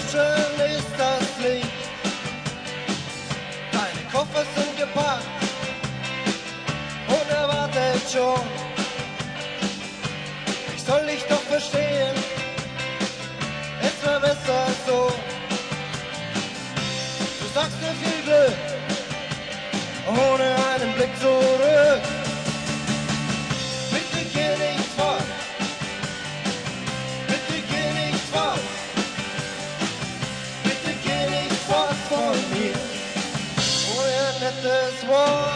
Taschen ist das Licht. Deine Koffer sind gepackt und er wartet schon. Ich soll dich doch verstehen, es war besser so. Du sagst mir viel Glück, ohne einen Blick zurück. Bitte geh nicht fort, bitte geh nicht fort, bitte geh nicht fort von mir, ohne ein nettes Wort.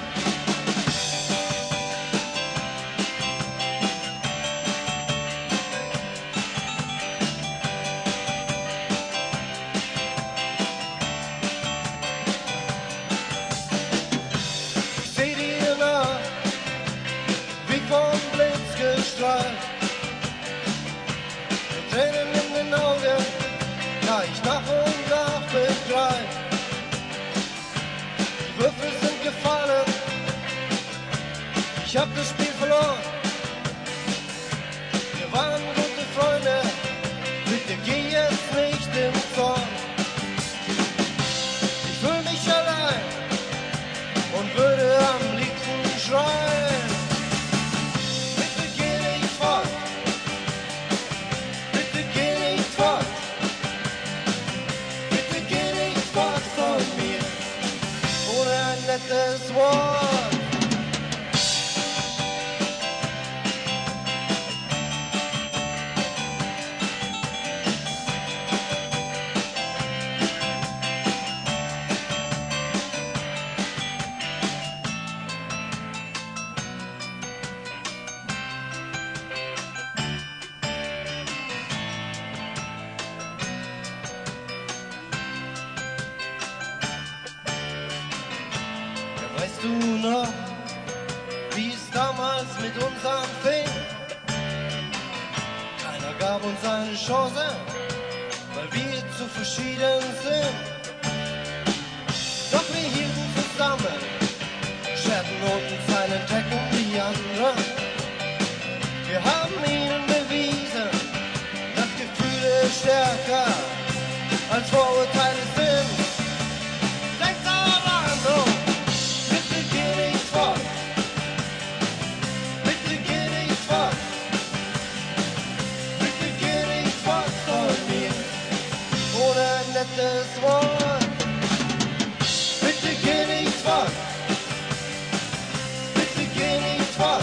Vom Blitz gestrahlt, mit Tränen in den Augen, da ich nach und nach begreif. Die Würfel sind gefallen, ich hab das Spiel verloren. Wir waren gute Freunde, bitte geh jetzt nicht im Zorn. Ich fühl mich allein und würde am liebsten schreien. Nettes Wort. Weißt du noch, wie es damals mit uns anfing? Keiner gab uns eine Chance, weil wir zu verschieden sind. Doch wir hielten zusammen, scherten uns einen Tag um die anderen. Wir haben ihnen bewiesen, dass Gefühle stärker als Vorurteile sind. Denkt daran, oh! Nettes Wort. Bitte geh nicht fort, bitte geh nicht fort,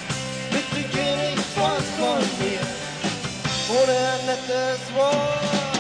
bitte geh nicht fort von mir, ohne ein nettes Wort.